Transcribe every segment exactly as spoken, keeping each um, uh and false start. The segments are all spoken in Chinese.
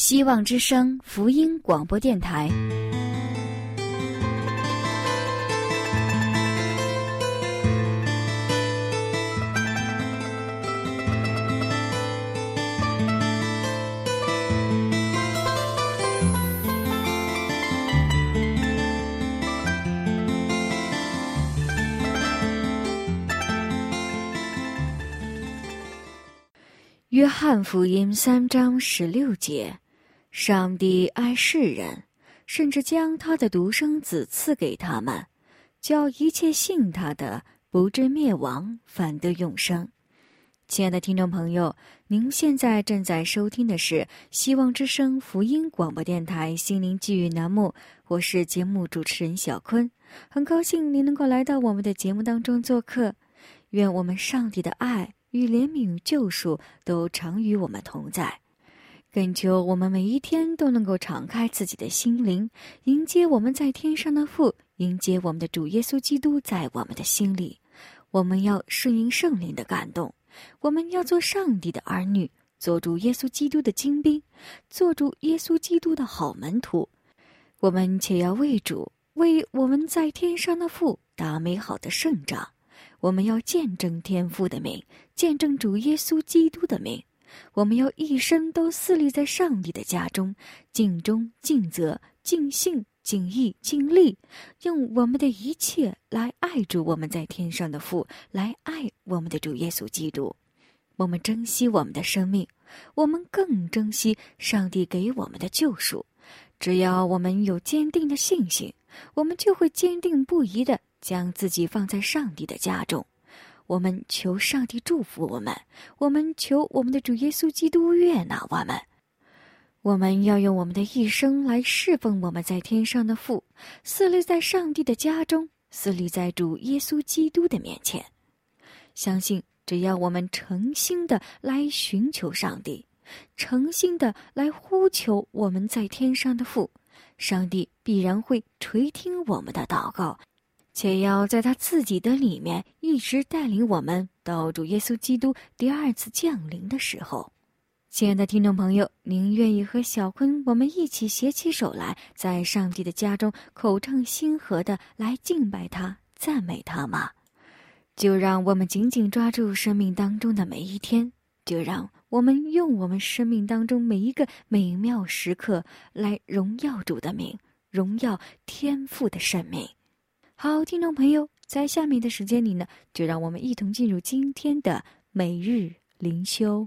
希望之声福音广播电台。约翰福音三章十六节，上帝爱世人，甚至将他的独生子赐给他们，叫一切信他的不至灭亡，反得永生。亲爱的听众朋友，您现在正在收听的是希望之声福音广播电台心灵寄语栏目，我是节目主持人小坤，很高兴您能够来到我们的节目当中做客。愿我们上帝的爱与怜悯与救赎都常与我们同在，恳求我们每一天都能够敞开自己的心灵，迎接我们在天上的父，迎接我们的主耶稣基督在我们的心里。我们要顺应圣灵的感动，我们要做上帝的儿女，做主耶稣基督的精兵，做主耶稣基督的好门徒。我们且要为主，为我们在天上的父打美好的胜仗。我们要见证天父的名，见证主耶稣基督的名。我们要一生都侍立在上帝的家中，尽忠尽责尽信尽义尽力，用我们的一切来爱主我们在天上的父，来爱我们的主耶稣基督。我们珍惜我们的生命，我们更珍惜上帝给我们的救赎。只要我们有坚定的信心，我们就会坚定不移地将自己放在上帝的家中。我们求上帝祝福我们，我们求我们的主耶稣基督悦纳我们。我们要用我们的一生来侍奉我们在天上的父，侍立在上帝的家中，侍立在主耶稣基督的面前。相信只要我们诚心的来寻求上帝，诚心的来呼求我们在天上的父，上帝必然会垂听我们的祷告，且要在他自己的里面一直带领我们到主耶稣基督第二次降临的时候。亲爱的听众朋友，您愿意和小坤我们一起携起手来，在上帝的家中口唱心和的来敬拜他赞美他吗？就让我们紧紧抓住生命当中的每一天，就让我们用我们生命当中每一个美妙时刻来荣耀主的名，荣耀天父的圣名。好，听众朋友，在下面的时间里呢，就让我们一同进入今天的每日灵修。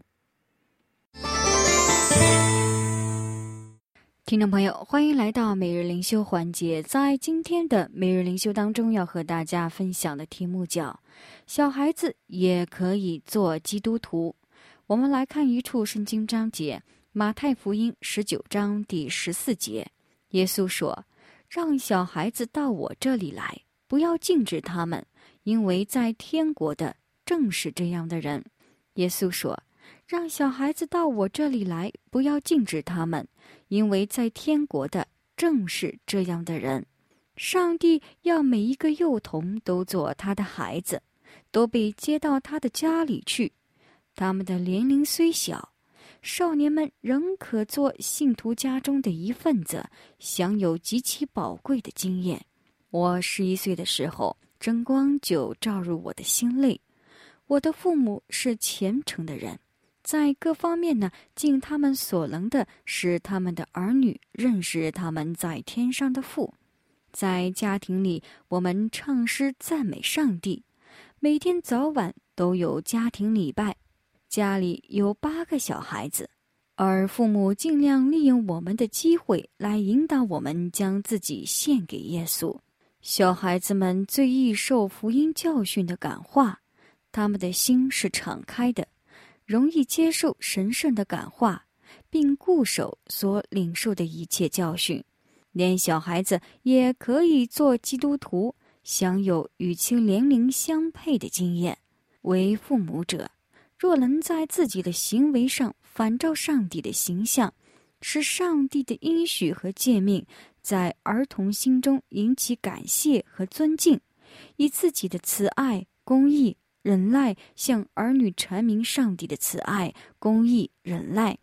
听众朋友，欢迎来到每日灵修环节。在今天的每日灵修当中，要和大家分享的题目叫小孩子也可以做基督徒。我们来看一处圣经章节，马太福音十九章第十四节。耶稣说，让小孩子到我这里来，不要禁止他们，因为在天国的正是这样的人。耶稣说，让小孩子到我这里来，不要禁止他们，因为在天国的正是这样的人。上帝要每一个幼童都做他的孩子，都被接到他的家里去。他们的年龄虽小，少年们仍可做信徒家中的一份子，享有极其宝贵的经验。我十一岁的时候，真光就照入我的心内。我的父母是虔诚的人，在各方面呢，尽他们所能的使他们的儿女认识他们在天上的父。在家庭里，我们唱诗赞美上帝，每天早晚都有家庭礼拜。家里有八个小孩子，而父母尽量利用我们的机会来引导我们将自己献给耶稣。小孩子们最易受福音教训的感化，他们的心是敞开的，容易接受神圣的感化，并固守所领受的一切教训。连小孩子也可以做基督徒，享有与其年龄相配的经验。为父母者，若能在自己的行为上反照上帝的形象，使上帝的应许和诫命在儿童心中引起感谢和尊敬，以自己的慈爱、公义、忍耐向儿女阐明上帝的慈爱、公义、忍耐，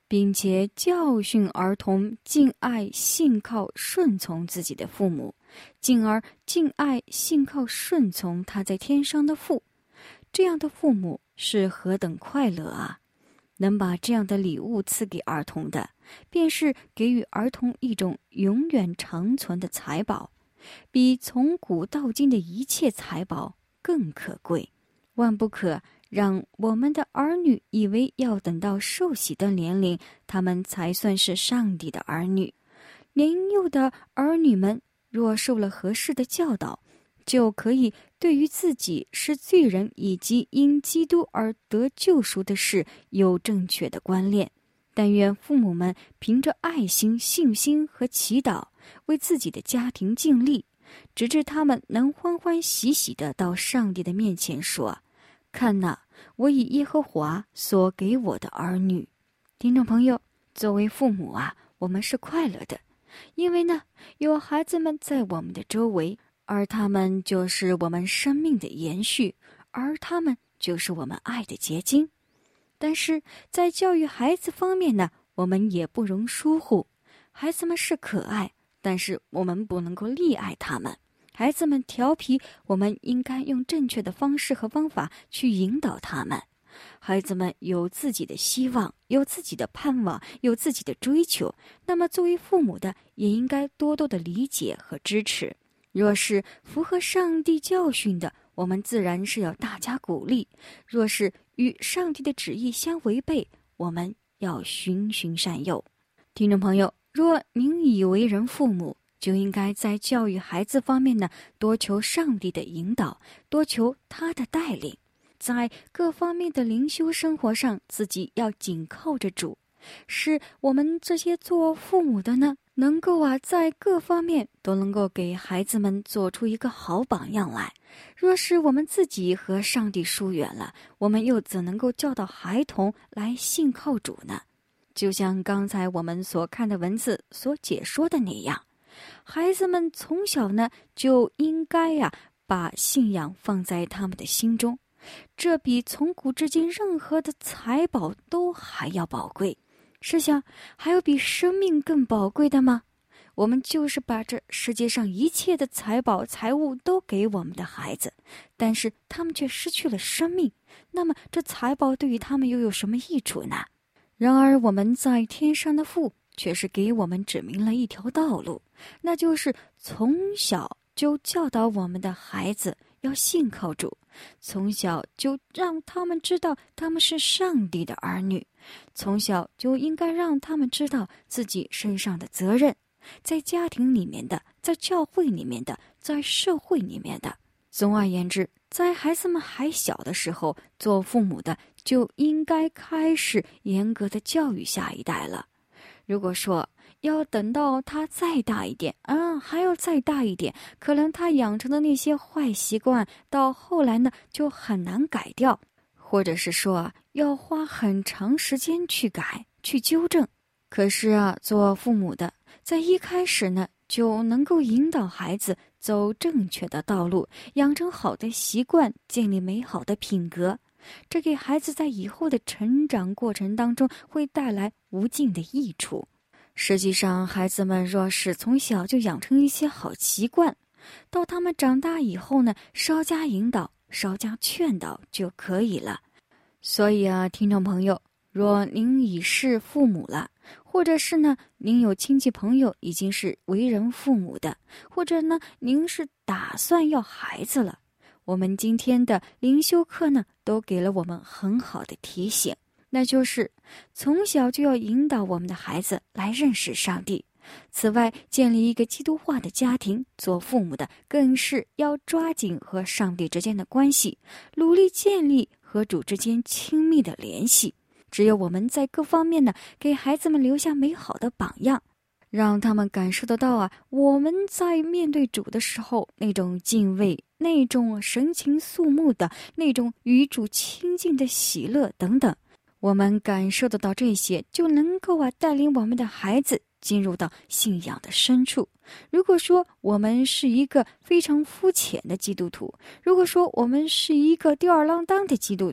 并且教训儿童敬爱信靠顺从自己的父母，进而敬爱信靠顺从他在天上的父。这样的父母是何等快乐啊！能把这样的礼物赐给儿童的，便是给予儿童一种永远长存的财宝，比从古到今的一切财宝更可贵。万不可让我们的儿女以为要等到受洗的年龄，他们才算是上帝的儿女。年幼的儿女们若受了合适的教导，就可以对于自己是罪人以及因基督而得救赎的事有正确的观念。但愿父母们凭着爱心、信心和祈祷，为自己的家庭尽力，直至他们能欢欢喜喜地到上帝的面前说：看哪，我以耶和华所给我的儿女。听众朋友，作为父母啊，我们是快乐的，因为呢，有孩子们在我们的周围，而他们就是我们生命的延续，而他们就是我们爱的结晶。但是在教育孩子方面呢，我们也不容疏忽。孩子们是可爱，但是我们不能够溺爱他们。孩子们调皮，我们应该用正确的方式和方法去引导他们。孩子们有自己的希望，有自己的盼望，有自己的追求，那么作为父母的也应该多多的理解和支持。若是符合上帝教训的，我们自然是要大加鼓励；若是与上帝的旨意相违背，我们要循循善诱。听众朋友，若您已为人父母，就应该在教育孩子方面呢，多求上帝的引导，多求他的带领。在各方面的灵修生活上，自己要紧靠着主，使我们这些做父母的呢，能够啊，在各方面都能够给孩子们做出一个好榜样来。若是我们自己和上帝疏远了，我们又怎能够教导孩童来信靠主呢？就像刚才我们所看的文字所解说的那样，孩子们从小呢就应该呀、啊、把信仰放在他们的心中，这比从古至今任何的财宝都还要宝贵。试想，还有比生命更宝贵的吗？我们就是把这世界上一切的财宝财物都给我们的孩子，但是他们却失去了生命，那么这财宝对于他们又有什么益处呢？然而我们在天上的父却是给我们指明了一条道路，那就是从小就教导我们的孩子要信靠主，从小就让他们知道他们是上帝的儿女，从小就应该让他们知道自己身上的责任，在家庭里面的，在教会里面的，在社会里面的。总而言之，在孩子们还小的时候，做父母的就应该开始严格的教育下一代了。如果说要等到他再大一点，啊，还要再大一点，可能他养成的那些坏习惯，到后来呢就很难改掉，或者是说啊，要花很长时间去改、去纠正。可是啊，做父母的在一开始呢，就能够引导孩子走正确的道路，养成好的习惯，建立美好的品格，这给孩子在以后的成长过程当中会带来无尽的益处。实际上，孩子们若是从小就养成一些好习惯，到他们长大以后呢，稍加引导，稍加劝导就可以了。所以啊，听众朋友，若您已是父母了，或者是呢，您有亲戚朋友已经是为人父母的，或者呢，您是打算要孩子了，我们今天的灵修课呢，都给了我们很好的提醒，那就是从小就要引导我们的孩子来认识上帝。此外，建立一个基督化的家庭，做父母的更是要抓紧和上帝之间的关系，努力建立和主之间亲密的联系。只有我们在各方面呢，给孩子们留下美好的榜样，让他们感受得到啊，我们在面对主的时候那种敬畏，那种神情肃穆的那种与主亲近的喜乐等等。我们感受得到这些，就能够啊带领我们的孩子进入到信仰的深处。如果说我们是一个非常肤浅的基督徒，如果说我们是一个吊儿郎当的基督徒，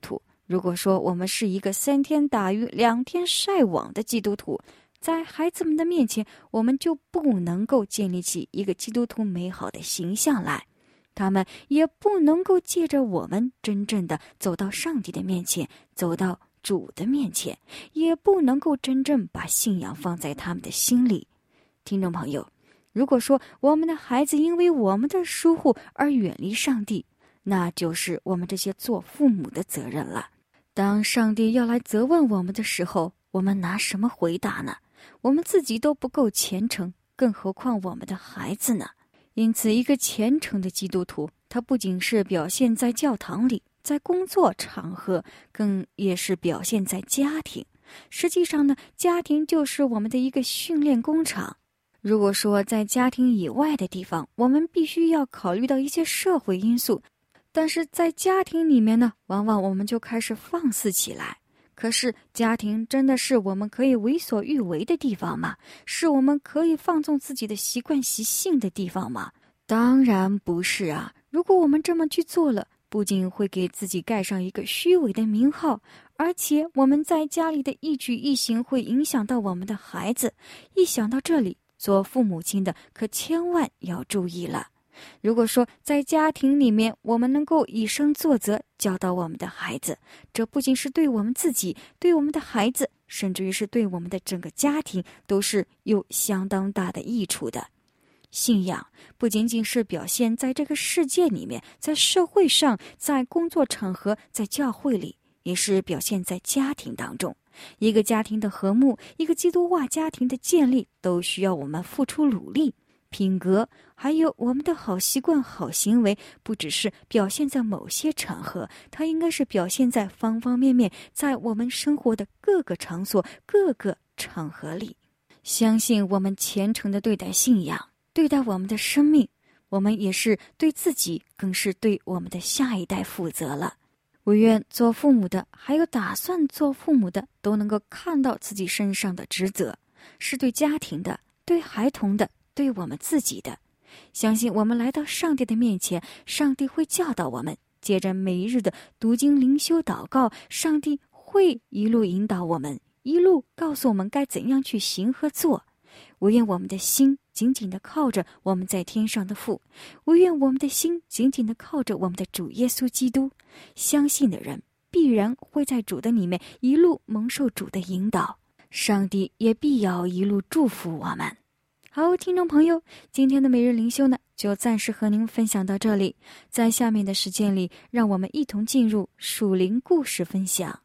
如果说我们是一个三天打鱼两天晒网的基督徒，在孩子们的面前，我们就不能够建立起一个基督徒美好的形象来，他们也不能够借着我们真正的走到上帝的面前，走到主的面前，也不能够真正把信仰放在他们的心里。听众朋友，如果说我们的孩子因为我们的疏忽而远离上帝，那就是我们这些做父母的责任了。当上帝要来责问我们的时候，我们拿什么回答呢？我们自己都不够虔诚，更何况我们的孩子呢？因此，一个虔诚的基督徒，他不仅是表现在教堂里，在工作场合，更也是表现在家庭。实际上呢，家庭就是我们的一个训练工厂。如果说在家庭以外的地方，我们必须要考虑到一些社会因素，但是在家庭里面呢，往往我们就开始放肆起来。可是家庭真的是我们可以为所欲为的地方吗？是我们可以放纵自己的习惯习性的地方吗？当然不是啊！如果我们这么去做了，不仅会给自己盖上一个虚伪的名号，而且我们在家里的一举一行会影响到我们的孩子。一想到这里，做父母亲的可千万要注意了。如果说在家庭里面我们能够以身作则，教导我们的孩子，这不仅是对我们自己，对我们的孩子，甚至于是对我们的整个家庭都是有相当大的益处的。信仰不仅仅是表现在这个世界里面，在社会上，在工作场合，在教会里，也是表现在家庭当中。一个家庭的和睦，一个基督化家庭的建立，都需要我们付出努力。品格还有我们的好习惯好行为，不只是表现在某些场合，它应该是表现在方方面面，在我们生活的各个场所各个场合里。相信我们虔诚地对待信仰，对待我们的生命，我们也是对自己更是对我们的下一代负责了。我愿做父母的还有打算做父母的都能够看到自己身上的职责，是对家庭的，对孩童的，对我们自己的。相信我们来到上帝的面前，上帝会教导我们，借着每日的读经灵修祷告，上帝会一路引导我们，一路告诉我们该怎样去行和做。我愿我们的心紧紧地靠着我们在天上的父，我愿我们的心紧紧地靠着我们的主耶稣基督。相信的人必然会在主的里面一路蒙受主的引导，上帝也必要一路祝福我们。好，听众朋友，今天的每日灵修呢，就暂时和您分享到这里。在下面的时间里，让我们一同进入属灵故事分享。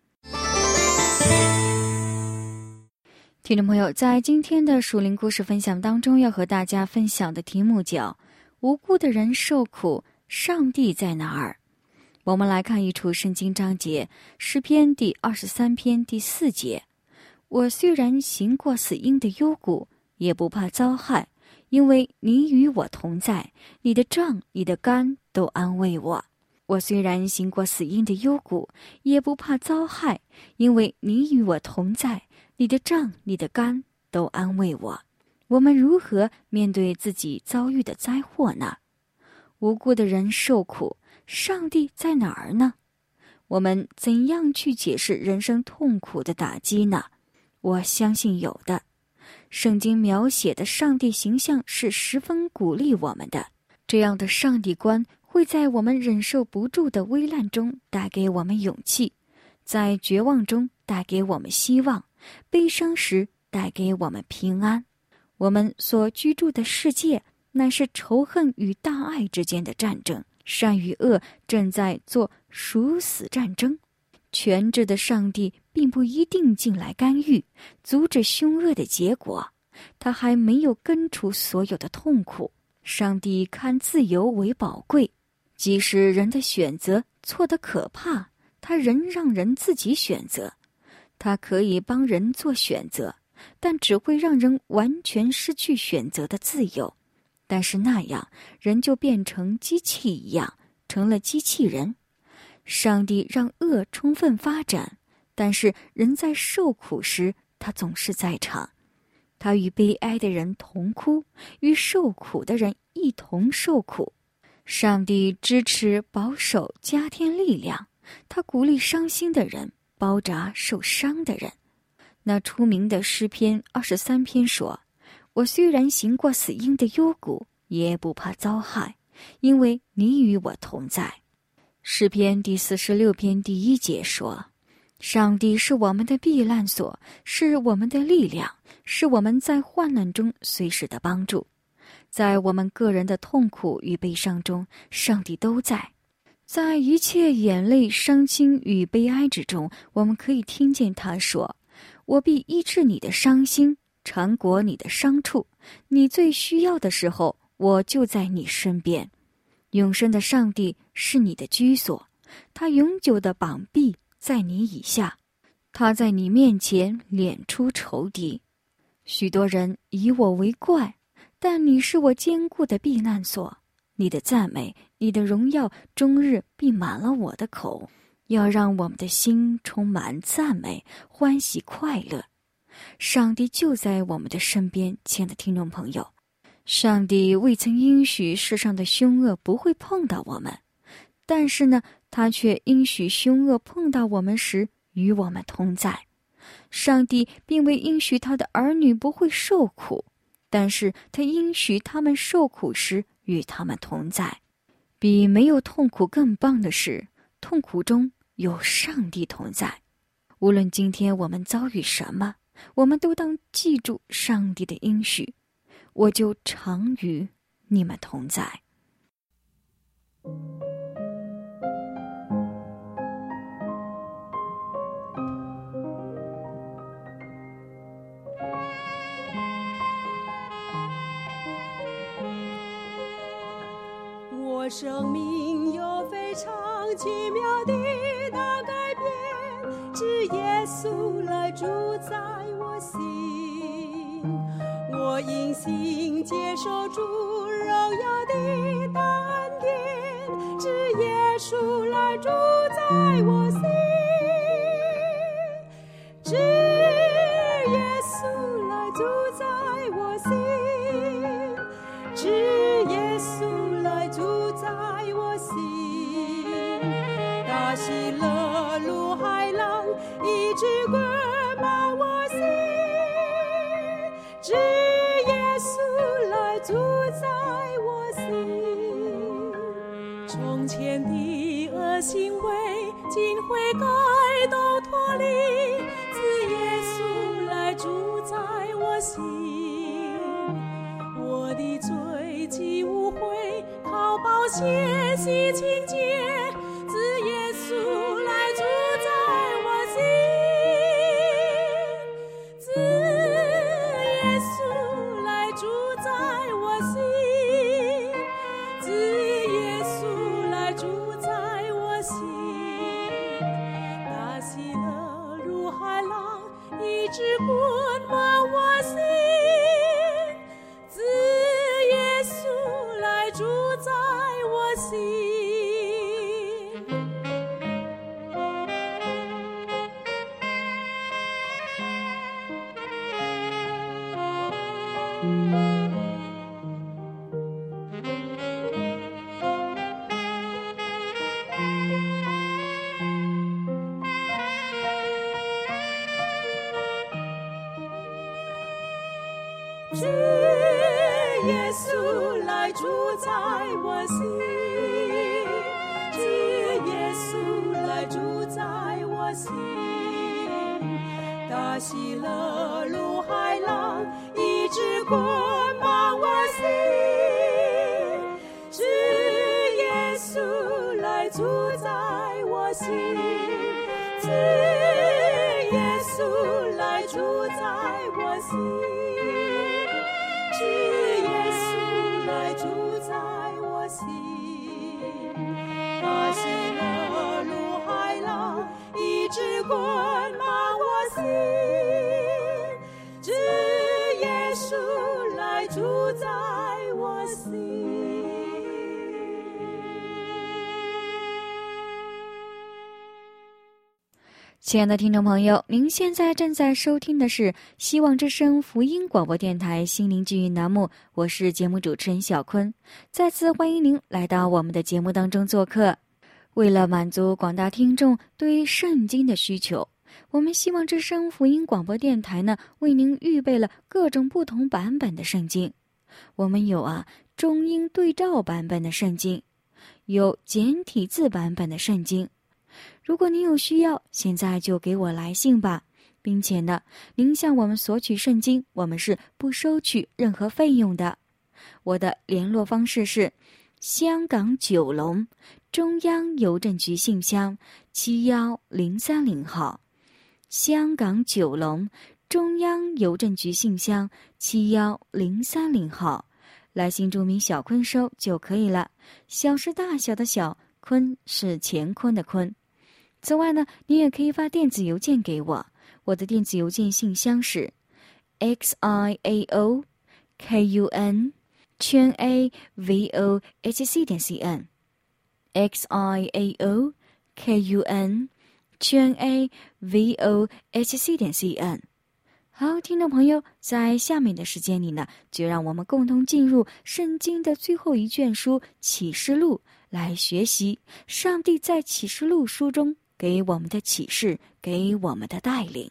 听众朋友，在今天的属灵故事分享当中，要和大家分享的题目叫无辜的人受苦，上帝在哪儿？我们来看一处圣经章节，诗篇第二十三篇第四节：我虽然行过死荫的幽谷，也不怕遭害，因为你与我同在，你的杖你的竿都安慰我。我虽然行过死荫的幽谷，也不怕遭害，因为你与我同在，你的杖你的竿都安慰我。我们如何面对自己遭遇的灾祸呢？无辜的人受苦，上帝在哪儿呢？我们怎样去解释人生痛苦的打击呢？我相信有的。圣经描写的上帝形象是十分鼓励我们的，这样的上帝观会在我们忍受不住的危难中带给我们勇气，在绝望中带给我们希望，悲伤时带给我们平安。我们所居住的世界乃是仇恨与大爱之间的战争，善与恶正在做殊死战争。全知的上帝并不一定进来干预，阻止凶恶的结果，他还没有根除所有的痛苦。上帝看自由为宝贵，即使人的选择错得可怕，他仍让人自己选择。他可以帮人做选择，但只会让人完全失去选择的自由。但是那样，人就变成机器一样，成了机器人。上帝让恶充分发展，但是人在受苦时，他总是在场。他与悲哀的人同哭，与受苦的人一同受苦。上帝支持、保守、加添力量， 他鼓励伤心的人，包扎受伤的人。那出名的诗篇二十三篇说：我虽然行过死荫的幽谷，也不怕遭害，因为你与我同在。诗篇第四十六篇第一节说：上帝是我们的避难所，是我们的力量，是我们在患难中随时的帮助。在我们个人的痛苦与悲伤中，上帝都在。在一切眼泪、伤心与悲哀之中，我们可以听见他说：我必医治你的伤心，缠裹你的伤处，你最需要的时候，我就在你身边。永生的上帝是你的居所，他永久的膀臂在你以下，他在你面前撵出仇敌。许多人以我为怪，但你是我坚固的避难所。你的赞美，你的荣耀，终日必满了我的口，要让我们的心充满赞美、欢喜、快乐。上帝就在我们的身边，亲爱的听众朋友，上帝未曾应许世上的凶恶不会碰到我们，但是呢，他却应许凶恶碰到我们时与我们同在。上帝并未应许他的儿女不会受苦，但是他应许他们受苦时与他们同在。比没有痛苦更棒的是，痛苦中有上帝同在。无论今天我们遭遇什么，我们都当记住上帝的应许，我就常与你们同在。 我生命有非常奇妙的大改变，只耶稣来主宰我心。我因信接受主荣耀的大恩典，只耶稣来主宰我心。只耶稣来主宰我心，只耶稣来主宰我心。大喜乐如海浪，一直滚满我心。只耶稣来主宰我心。从前的恶行为，今悔改都脱离。自耶稣来主宰我心。我的罪既无悔，靠宝血洗清洁。自耶稣来主宰我心。自耶稣来主宰我心。自耶稣来主宰我心。大喜乐如海浪，一直滚满我心。自耶稣来主宰我心。只耶稣来主宰我心，只耶稣来主宰我心。大喜乐如海浪，一直滚满我心。只耶稣来主宰我心，只耶稣来主宰我心。只耶稣来主宰我心。大喜乐如海浪，一直滚满我心。只耶稣来主宰我心。 亲爱的听众朋友，您现在正在收听的是希望之声福音广播电台心灵治愈栏目，我是节目主持人小坤，再次欢迎您来到我们的节目当中做客。 为了满足广大听众对圣经的需求，我们希望之声福音广播电台呢，为您预备了各种不同版本的圣经。我们有啊中英对照版本的圣经，有简体字版本的圣经。如果您有需要，现在就给我来信吧，并且呢，您向我们索取圣经，我们是不收取任何费用的。我的联络方式是香港九龙中央邮政局信箱七一零三零号，香港九龙中央邮政局信箱七一零三零号，来信注明小坤收就可以了。小是大小的小，坤是乾坤的坤。此外呢，你也可以发电子邮件给我，我的电子邮件信箱是 x i a o k u n 圈 a v o h c 点 c n x i a o k u n 圈 a v o h c 点 c n。 好，听众朋友，在下面的时间里呢，就让我们共同进入圣经的最后一卷书启示录，来学习上帝在启示录书中给我们的启示，给我们的带领。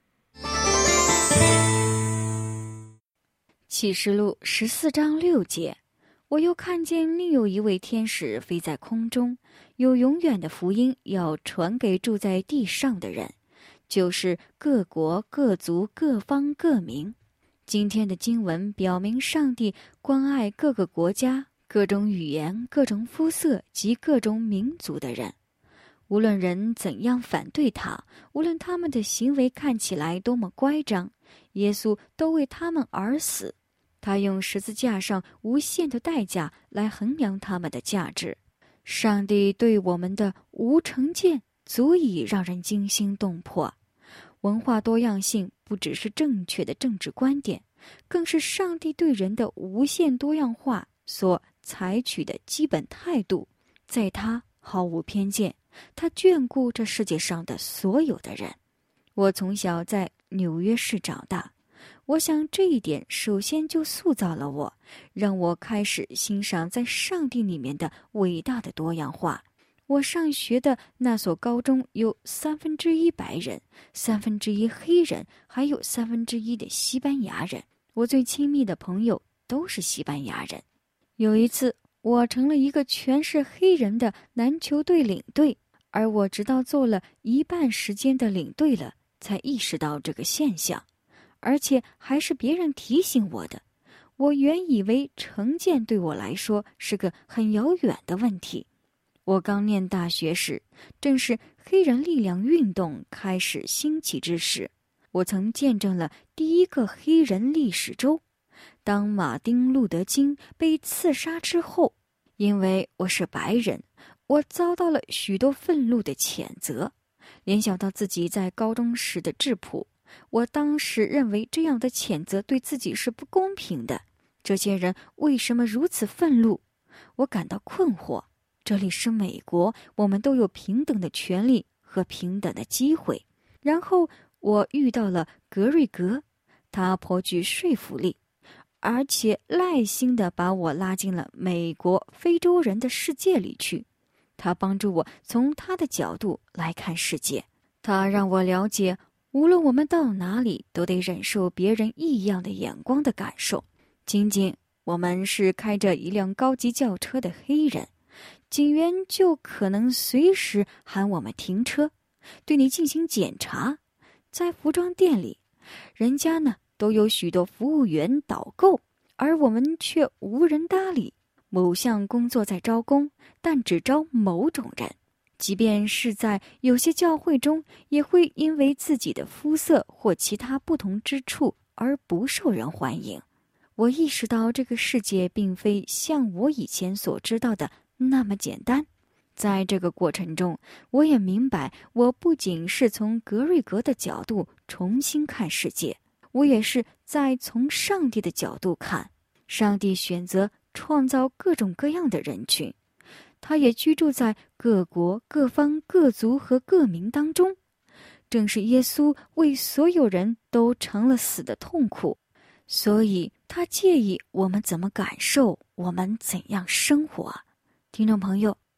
启示录十四章六节，我又看见另有一位天使飞在空中，有永远的福音要传给住在地上的人，就是各国各族各方各民。今天的经文表明上帝关爱各个国家、各种语言、各种肤色及各种民族的人。无论人怎样反对他，无论他们的行为看起来多么乖张，耶稣都为他们而死。他用十字架上无限的代价来衡量他们的价值。上帝对我们的无成见足以让人惊心动魄。文化多样性不只是正确的政治观点，更是上帝对人的无限多样化所采取的基本态度。在他毫无偏见，他眷顾这世界上的所有的人。我从小在纽约市长大，我想这一点首先就塑造了我，让我开始欣赏在上帝里面的伟大的多样化。我上学的那所高中有三分之一白人，三分之一黑人，还有三分之一的西班牙人。我最亲密的朋友都是西班牙人。有一次，我成了一个全是黑人的篮球队领队，而我直到做了一半时间的领队了，才意识到这个现象，而且还是别人提醒我的。我原以为成见对我来说是个很遥远的问题。我刚念大学时，正是黑人力量运动开始兴起之时。我曾见证了第一个黑人历史周。当马丁·路德·金被刺杀之后，因为我是白人，我遭到了许多愤怒的谴责。联想到自己在高中时的质朴，我当时认为这样的谴责对自己是不公平的。这些人为什么如此愤怒？我感到困惑。这里是美国，我们都有平等的权利和平等的机会。然后我遇到了格瑞格，他颇具说服力，而且耐心地把我拉进了美国非洲人的世界里去。他帮助我从他的角度来看世界。他让我了解，无论我们到哪里，都得忍受别人异样的眼光的感受。仅仅我们是开着一辆高级轿车的黑人，警员就可能随时喊我们停车，对你进行检查。在服装店里，人家呢都有许多服务员导购，而我们却无人搭理。某项工作在招工，但只招某种人。即便是在有些教会中，也会因为自己的肤色或其他不同之处而不受人欢迎。我意识到这个世界并非像我以前所知道的那么简单。在这个过程中，我也明白，我不仅是从格瑞格的角度重新看世界，我也是在从上帝的角度看。上帝选择创造各种各样的人群，他也居住在各国各方各族和各民当中。正是耶稣为所有人都尝了死的痛苦，所以他介意我们怎么感受，我们怎样生活。听众朋友，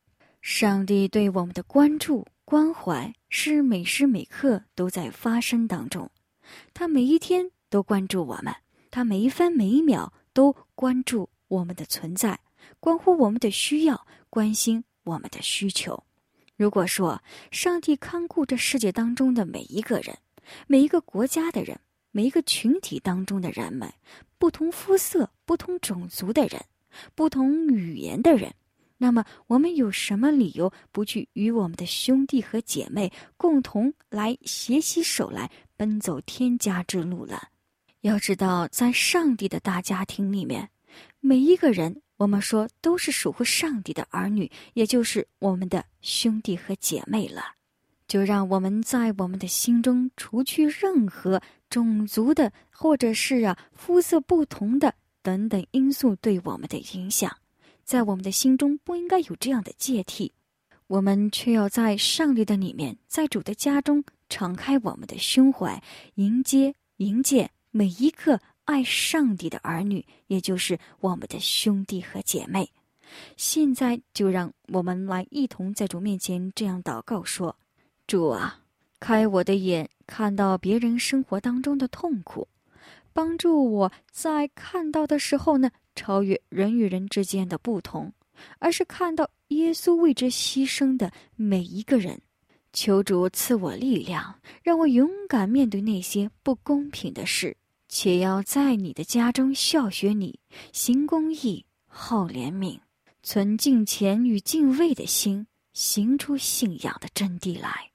上帝对我们的关注关怀是每时每刻都在发生当中，他每一天都关注我们，他每一分每一秒都关注我们的存在，关乎我们的需要，关心我们的需求。如果说上帝看顾着世界当中的每一个人，每一个国家的人，每一个群体当中的人们，不同肤色、不同种族的人，不同语言的人，那么我们有什么理由不去与我们的兄弟和姐妹共同来携起手来奔走天家之路了？要知道，在上帝的大家庭里面，每一个人我们说都是属乎上帝的儿女，也就是我们的兄弟和姐妹了。就让我们在我们的心中除去任何种族的或者是啊肤色不同的等等因素对我们的影响，在我们的心中不应该有这样的芥蒂，我们却要在上帝的里面，在主的家中敞开我们的胸怀，迎接迎接每一个爱上帝的儿女，也就是我们的兄弟和姐妹。现在就让我们来一同在主面前这样祷告说：主啊，开我的眼，看到别人生活当中的痛苦，帮助我在看到的时候呢，超越人与人之间的不同，而是看到耶稣为之牺牲的每一个人。求主赐我力量，让我勇敢面对那些不公平的事，且要在你的家中效学你，行公义，好怜悯，存敬虔与敬畏的心，行出信仰的真谛来。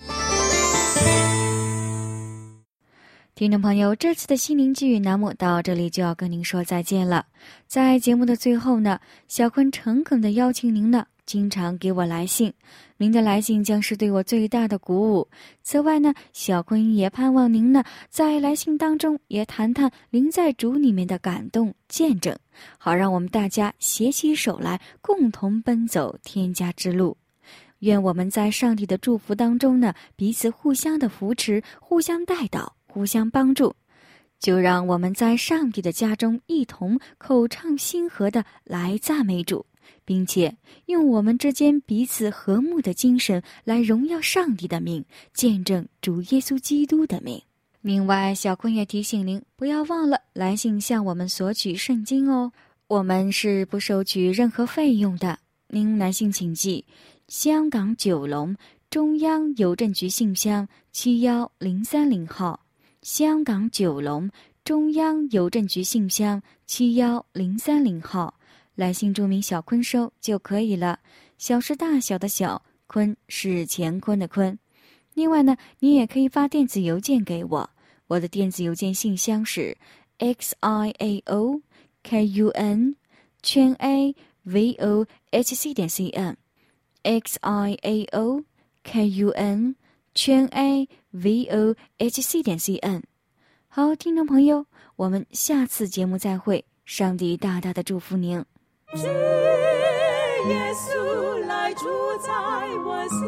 听众朋友，这次的心灵寄语栏目到这里就要跟您说再见了。在节目的最后呢，小坤诚恳地邀请您呢，经常给我来信，您的来信将是对我最大的鼓舞。此外呢，小坤也盼望您呢，在来信当中也谈谈您在主里面的感动见证，好让我们大家携起手来，共同奔走天家之路。愿我们在上帝的祝福当中呢，彼此互相的扶持，互相带导，互相帮助。就让我们在上帝的家中一同口唱心和的来赞美主，并且用我们之间彼此和睦的精神来荣耀上帝的名，见证主耶稣基督的名。另外，小坤也提醒您，不要忘了来信向我们索取圣经哦，我们是不收取任何费用的。您来信请寄香港九龙中央邮政局信箱七一零三零号，香港九龙中央邮政局信箱七一零三零号，来信注明小坤收就可以了。小是大小的小，坤是乾坤的坤。另外呢，你也可以发电子邮件给我，我的电子邮件信箱是 x i a o k u n 圈 a v o h c 点 c n x i a o k u n 圈 a v o h c 点 c n。 好，听众朋友，我们下次节目再会，上帝大大的祝福您。 主耶稣来住在我心，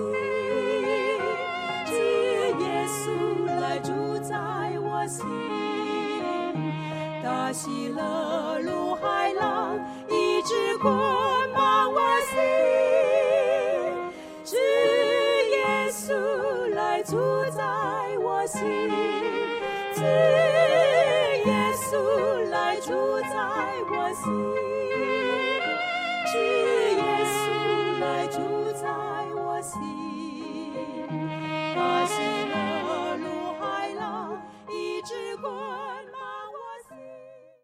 主耶稣来住在我心，大喜乐如海浪一直滚满我心，主耶稣来住在我心，主耶稣来住在我心，主耶稣来住在我心。